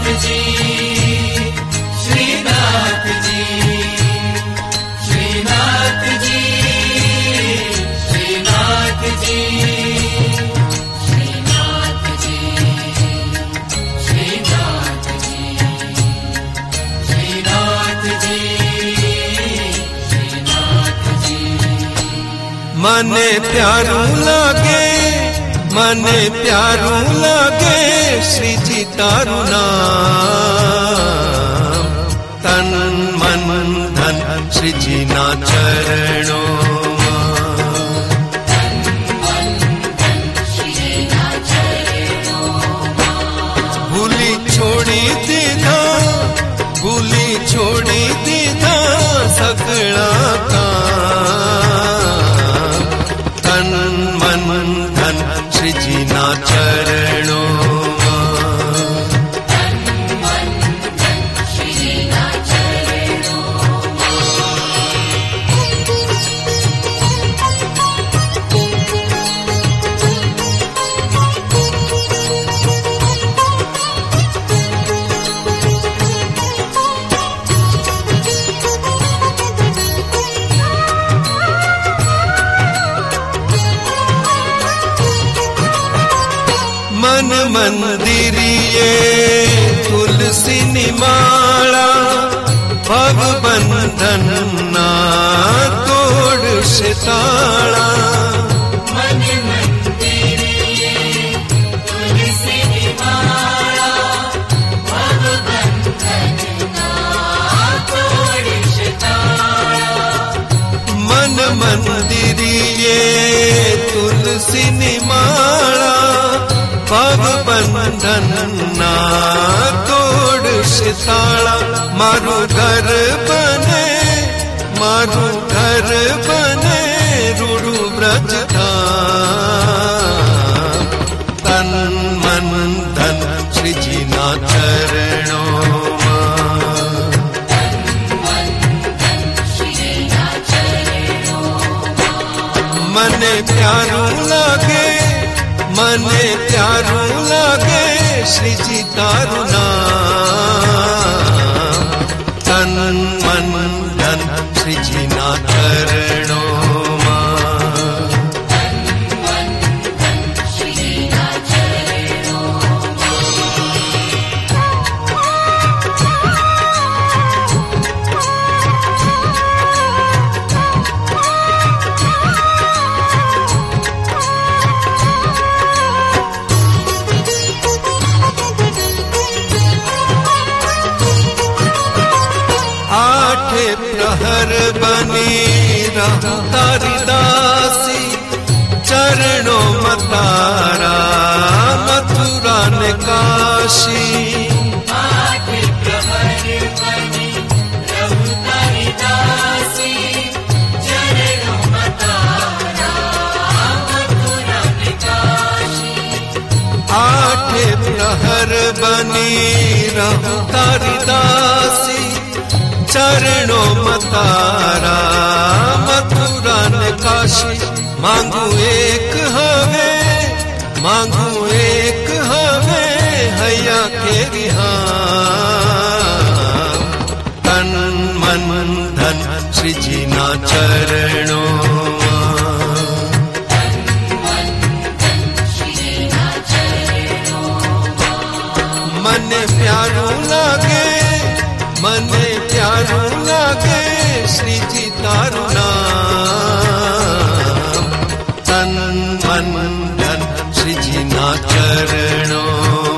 जी, श्रीनाथ जी, श्रीनाथ जी, श्रीनाथ जी, श्रीनाथ जी, श्रीनाथ जी, श्रीनाथ जी, श्रीनाथ जी। मने प्यारू लागे, मने प्यारू लागे श्री जी तारू नाम। तन मन धन श्री जी ना चरणों, भूली छोड़ी दीदा, भूली छोड़ी दीदा सगड़ा का। तन मन धन श्री जी ना चरणों, मन मंदिरिये तुलसी निमाला, भव बंधन ना तोड़ सिताला। मन मंदिरिये तुलसी निमाला, भव बंधन ना तोड़ सिताला। मन मंदिरिये तुलसी निमाला, भव बंधन ना तोड़ सिताला। मारू घर बने, मारू घर बने रूरू ब्रज धाम। तन मन धन श्री जी ना चरणों, मने प्यारू लागे, मने प्यारू लागे श्री जी तारू नाम। तन मन धन श्री जी ना चरणों, प्रहर बनी रहूं तारी दासी। चरणों मतारा मथुरा ने काशी। आठ प्रहर बनी रहूं तारी दासी। चरणों मतारा मथुरा ने काशी। आठ प्रहर बनी रहूं तारी दासी। चरणों मतारा मथुरा ने काशी। मांगू एक हवे, मांगू एक हवे हैया के रिहाम। तन मन धन श्री जी ना चरणों, मने प्यारू लागे, मने प्यारू लागे श्री जी तारू नाम। तन मन धन श्री जी ना चरणों,